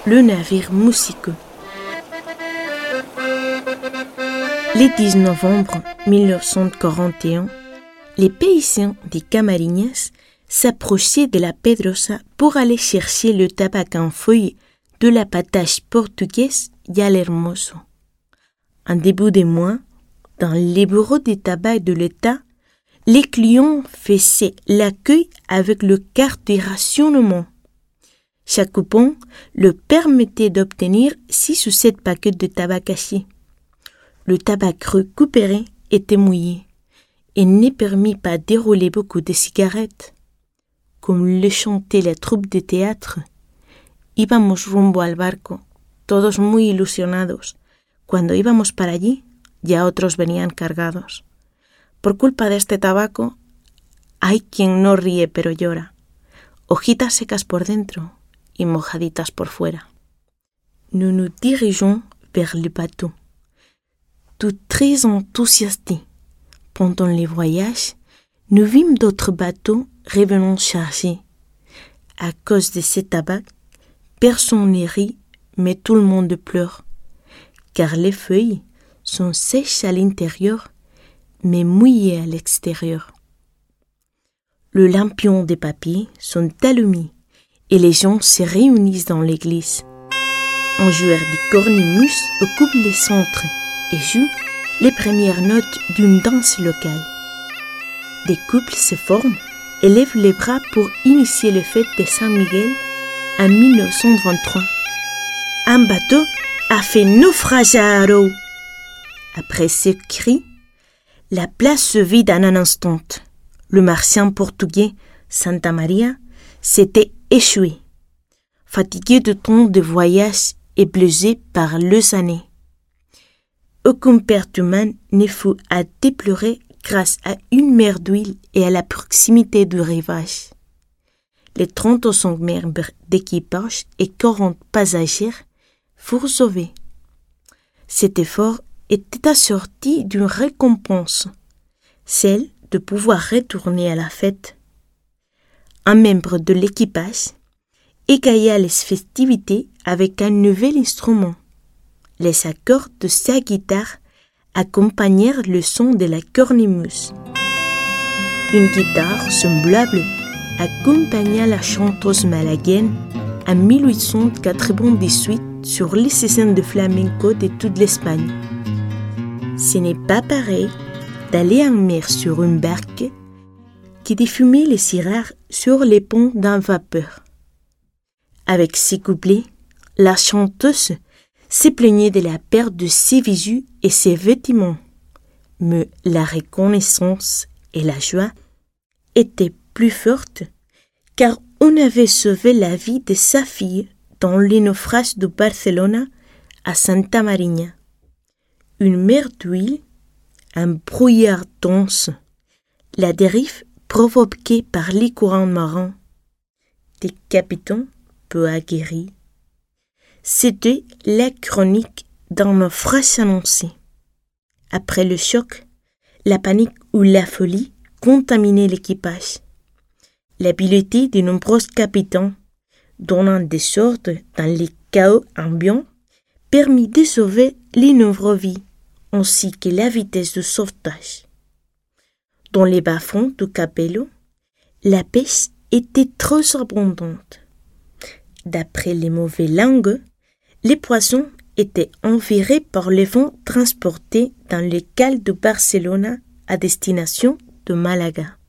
le navire Musico. Le 10 novembre 1941, les paysans des Camariñas s'approchaient de la Pedrosa pour aller chercher le tabac en feuilles de l'abattage portugais Yalhermoso. En début de mois, dans les bureaux de tabac de l'État, les clients faisaient l'accueil avec le carte de rationnement. Chaque coupon leur permettait d'obtenir 6 ou 7 paquets de tabac caché. Le tabac récupéré était mouillé et ne permit pas de dérouler beaucoup de cigarettes. Comme le chantait la troupe de théâtre, íbamos rumbo al barco, todos muy ilusionados. Cuando íbamos para allí, ya otros venían cargados. Por culpa de este tabaco, hay quien no ríe pero llora. Hojitas secas por dentro y mojaditas por fuera. Nous nous dirigeons vers le bateau. Tout très enthousiastés. Pendant les voyages, nous vîmes d'autres bateaux revenant chargés. À cause de ce tabac, personne ne rit, mais tout le monde pleure. Car les feuilles sont sèches à l'intérieur, mais mouillées à l'extérieur. Les lampions de papier sont allumés et les gens se réunissent dans l'église. Un joueur de cornemuse occupe le centre et joue les premières notes d'une danse locale. Des couples se forment et lèvent les bras pour initier le fête de Saint-Miguel en 1923. Un bateau a fait naufrage à Haro. Après ce cri, la place se vide en un instant. Le marchand portugais Santa Maria s'était échoué, fatigué de tant de voyages et blessé par les années. Aucune perte humaine ne fut à déplorer grâce à une mer d'huile et à la proximité du rivage. Les 35 membres d'équipage et 40 passagers furent sauvés. Cet effort était assorti d'une récompense, celle de pouvoir retourner à la fête. Un membre de l'équipage égaya les festivités avec un nouvel instrument. Les accords de sa guitare accompagnèrent le son de la cornemuse. Une guitare semblable accompagna la chanteuse malaguienne en 1898 sur les scènes de flamenco de toute l'Espagne. Ce n'est pas pareil d'aller en mer sur une barque que de fumer les cigares sur les ponts d'un vapeur. Avec ces couplets, la chanteuse se plaignait de la perte de ses bijoux et ses vêtements, mais la reconnaissance et la joie étaient plus fortes car on avait sauvé la vie de sa fille dans le naufrage de Barcelone à Santa Mariña. Une mer d'huile, un brouillard dense, la dérive provoquée par les courants marins, des capitaines peu aguerris. C'était la chronique d'un naufrage annoncé. Après le choc, la panique ou la folie contaminaient l'équipage. L'habileté de nombreux capitaines, donnant des désordre dans les chaos ambiants, permit de sauver les nombreuses vies, ainsi que la vitesse de sauvetage. Dans les bas-fonds du Capello, la pêche était trop abondante. D'après les mauvaises langues, les poissons étaient envirés par les vents transportés dans les cales de Barcelone à destination de Malaga.